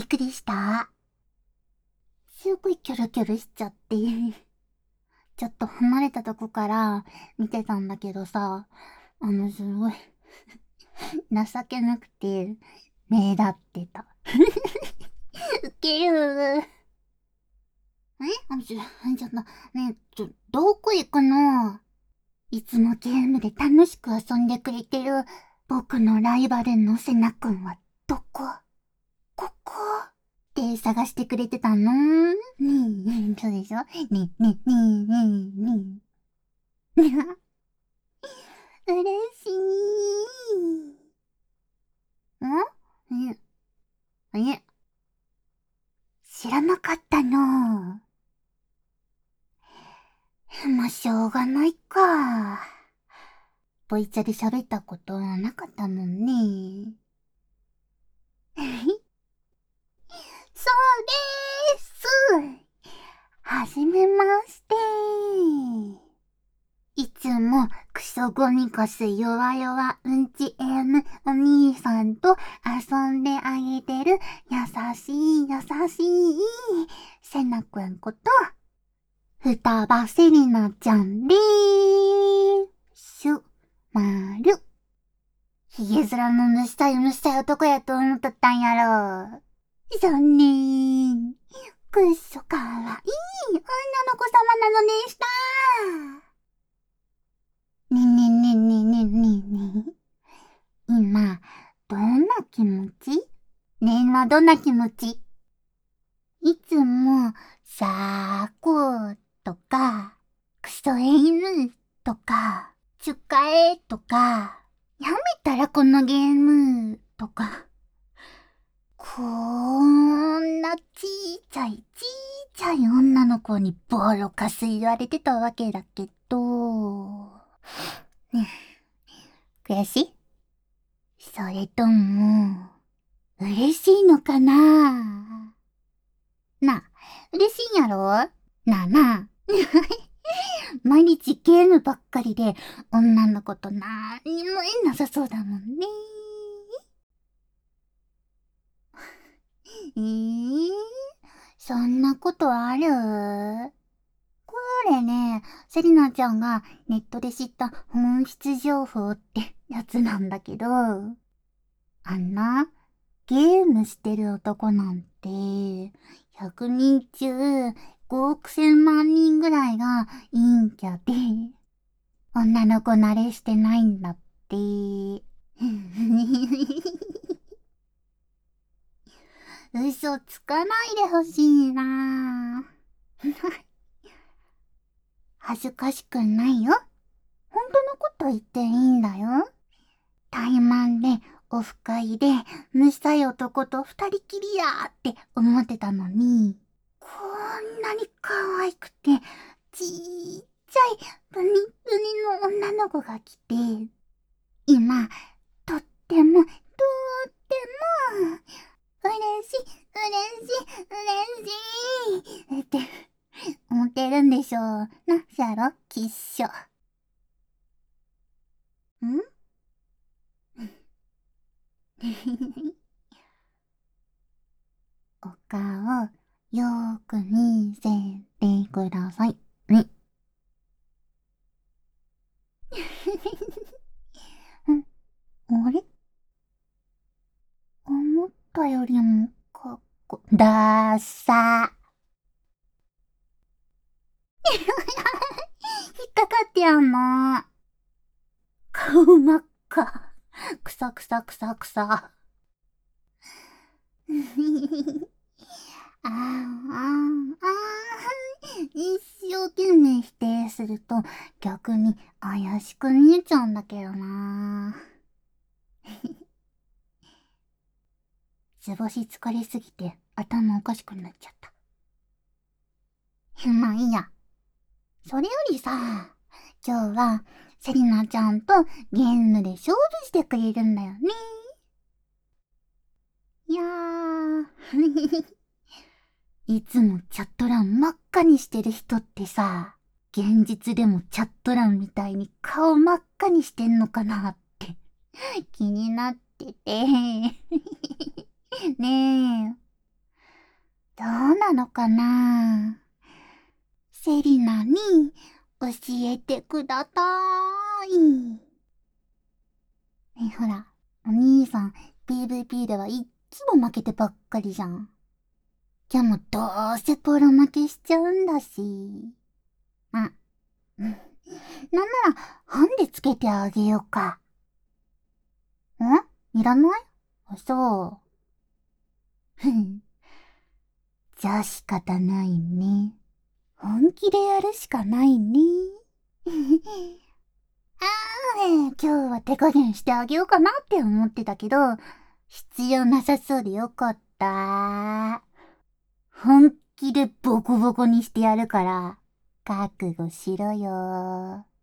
っくりした。すごいキョロキョロしちゃって。ちょっと離れたとこから見てたんだけどさ、すごい情けなくて目立ってた。ウケる。ちょっと、ねどこ行くの？いつもゲームで楽しく遊んでくれてる僕のライバルのセナ君はどこ？ここって探してくれてたの？ねえ、そうでしょ？ねえ、ねえ、ねえ、ねえ、ねえ。嬉しい。え、知らなかったの？まあ、しょうがないか。ボイチャで喋ったことなかったもんね。そうです。はじめまして。いつもクソゴミカス弱々うんち M お兄さんと遊んであげてる優しいセナくんこと双葉セリナちゃんでーす。まる。ひげ面のむしたい男やと思っとったんやろ。残念。くっそかわいい女の子様なのでした。ねえねえねえねえねえねえねえ。今、どんな気持ち？ねえはどんな気持ち？いつも、さーこーとか、クソエイムとか、チュカエとか、やめたらこのゲームとか、こんなちいちゃい女の子にボロカス言われてたわけだけど、ね悔しい？それとも、嬉しいのかな？なあ、嬉しいんやろ？なあなあ。毎日ゲームばっかりで女の子となんにも縁なさそうだもんね。そんなことある？これね、セリナちゃんがネットで知った本質情報ってやつなんだけど、あんな、ゲームしてる男なんて、100人中5億千万人ぐらいが陰キャで、女の子慣れしてないんだって。嘘つかないでほしいな。恥ずかしくないよ。本当のこと言っていいんだよ。怠慢で、オフ会で、むさい男と二人きりやーって思ってたのに、こんなに可愛くて、ちーっちゃい、ブニブニの女の子が来て、今、とっても、嬉しい、嬉しいって思ってるんでしょうな、シャロ、きっしょ。んお顔、よーく見せてください。ね。あれ思ったよりもだーさー。引っかかってやんの。顔真っ赤。くさくさくさくさ。あーあー、一生懸命否定すると逆に怪しく見えちゃうんだけどな。図星疲れすぎて頭おかしくなっちゃった。まあいいや。それよりさ、今日はセリナちゃんとゲームで勝負してくれるんだよね。いやー。いつもチャット欄真っ赤にしてる人ってさ、現実でもチャット欄みたいに顔真っ赤にしてんのかなって気になってて。ねえ。 どうなのかな。セリナに教えてください。ねえ、ほら、お兄さん PVP ではいっつも負けてばっかりじゃん。今日もどうせボロ負けしちゃうんだし。あ、うん。なんなら、ハンデつけてあげようか。いらない？あ、そう。ふん。じゃあ仕方ないね。本気でやるしかないね。今日は手加減してあげようかなって思ってたけど、必要なさそうでよかった。本気でボコボコにしてやるから、覚悟しろよ。